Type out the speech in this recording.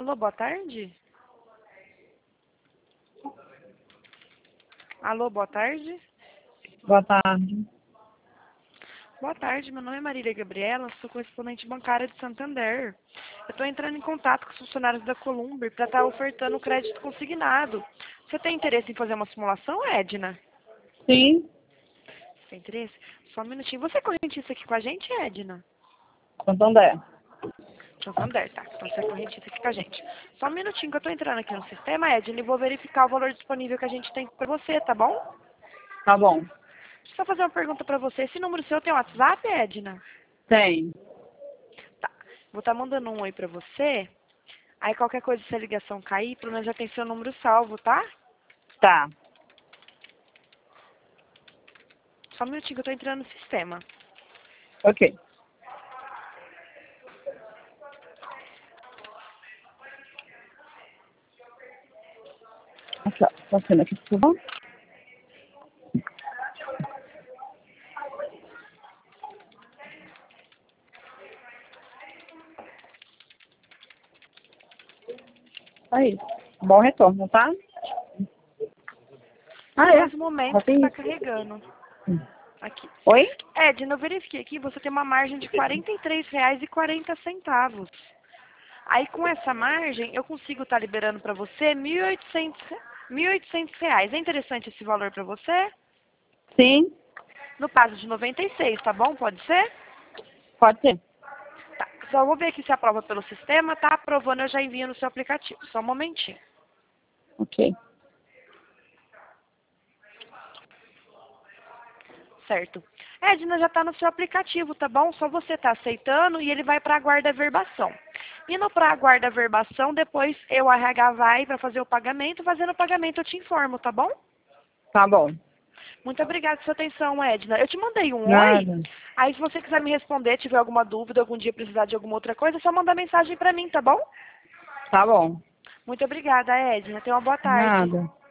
Alô, boa tarde? Alô, boa tarde? Boa tarde. Boa tarde, meu nome é Marília Gabriela, sou correspondente bancária de Santander. Eu estou entrando em contato com os funcionários da Columber para estar ofertando crédito consignado. Você tem interesse em fazer uma simulação, Edna? Sim, Você tem interesse? Só um minutinho. Você é correntista aqui com a gente, Edna? Santander. Santander, tá. Então você é correntista aqui com a gente. Só um minutinho que eu estou entrando aqui no sistema, Edna, e vou verificar o valor disponível que a gente tem para você, tá bom? Tá bom. Deixa eu só fazer uma pergunta para você. Esse número seu tem WhatsApp, Edna? Tem. Tá. Vou estar mandando um oi pra você. Aí qualquer coisa, se a ligação cair, pelo menos já tem seu número salvo, tá? Tá. Só um minutinho que eu tô entrando no sistema. Ok. Aqui, ó. Tá sendo aqui, por favor? Aí. Bom retorno, tá? Ah, é? Mais um momento Já que tem está isso. carregando. Aqui. Oi? Edna, eu verifiquei aqui, você tem uma margem de R$ 43,40. Aí com essa margem, eu consigo estar liberando para você R$ 1.800. É interessante esse valor para você? Sim. No prazo de 96, tá bom? Pode ser? Pode ser. Tá. Só vou ver aqui se aprova pelo sistema. Tá aprovando, eu já envio no seu aplicativo. Só um momentinho. Ok. Certo. Edna, já está no seu aplicativo, tá bom? Só você tá aceitando e ele vai para a guarda verbação. Indo para a guarda verbação, depois eu, a RH, vai para fazer o pagamento. Fazendo o pagamento, eu te informo, tá bom? Tá bom. Muito obrigada pela sua atenção, Edna. Eu te mandei um oi. Nada. Aí, se você quiser me responder, tiver alguma dúvida, algum dia precisar de alguma outra coisa, é só mandar mensagem para mim, tá bom? Tá bom. Muito obrigada, Edna. Tenha uma boa tarde. Nada.